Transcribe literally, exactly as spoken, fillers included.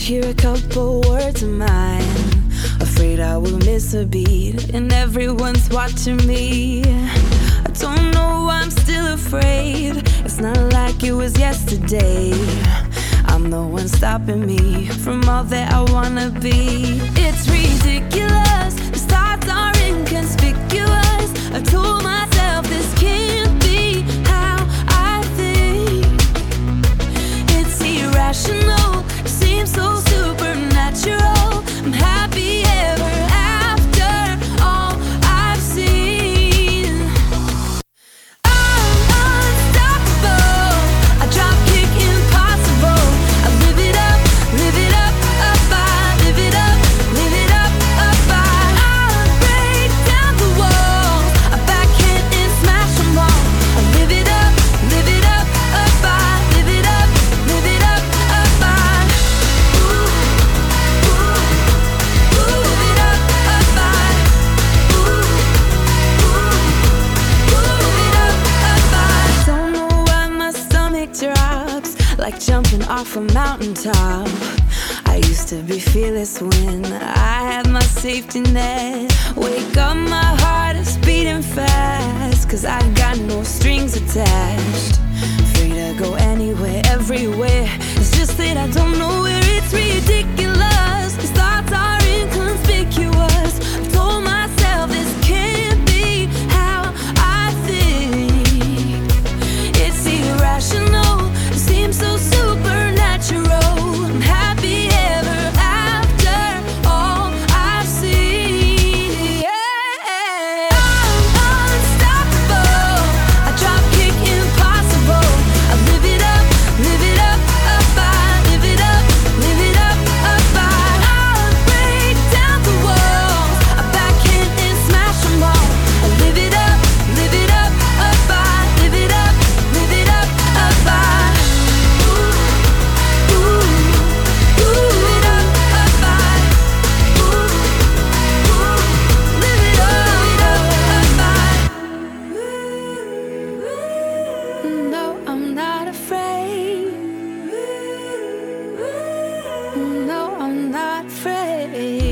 hear a couple words of mine. Afraid I will miss a beat, and everyone's watching me. I don't know why I'm still afraid. It's not like it was yesterday. I'm the one stopping me from all that I wanna be. It's ridiculous, the stars are inconspicuous. I told myself this can't be how I think. It's irrational, it seems so supernatural. I'm happy ever after all I've seen. I'm unstoppable, I drop kick impossible. I live it up, live it up, up I live it up, live it up, up I I break down the walls, I backhand and smash them all. I live it up, live it up, up I live it up, live it up, up I ooh, ooh, ooh, live it up, up I ooh, ooh, ooh, live it up, up I don't know why my stomach drops like jumping off a mountaintop. I used to be fearless when I had my safety net. Wake up, my heart is beating fast, cause I got no strings attached. Free to go anywhere, everywhere. It's just that I don't know where. It's ridiculous, these thoughts are inconspicuous. I told myself this can't be how I think. It's irrational, it seems so supernatural. I'm happy ever after all I've seen. Yeah. I'm unstoppable, I drop kick impossible. I live it up, live it up, up I live it up, live it up, up I I break down the walls, I backhand and smash them all. I live it up, live it up, up I live it up, live it up, up I ooh, ooh, ooh, live it up, up I ooh, ooh, live it up, up I no, I'm not afraid. No, I'm not afraid.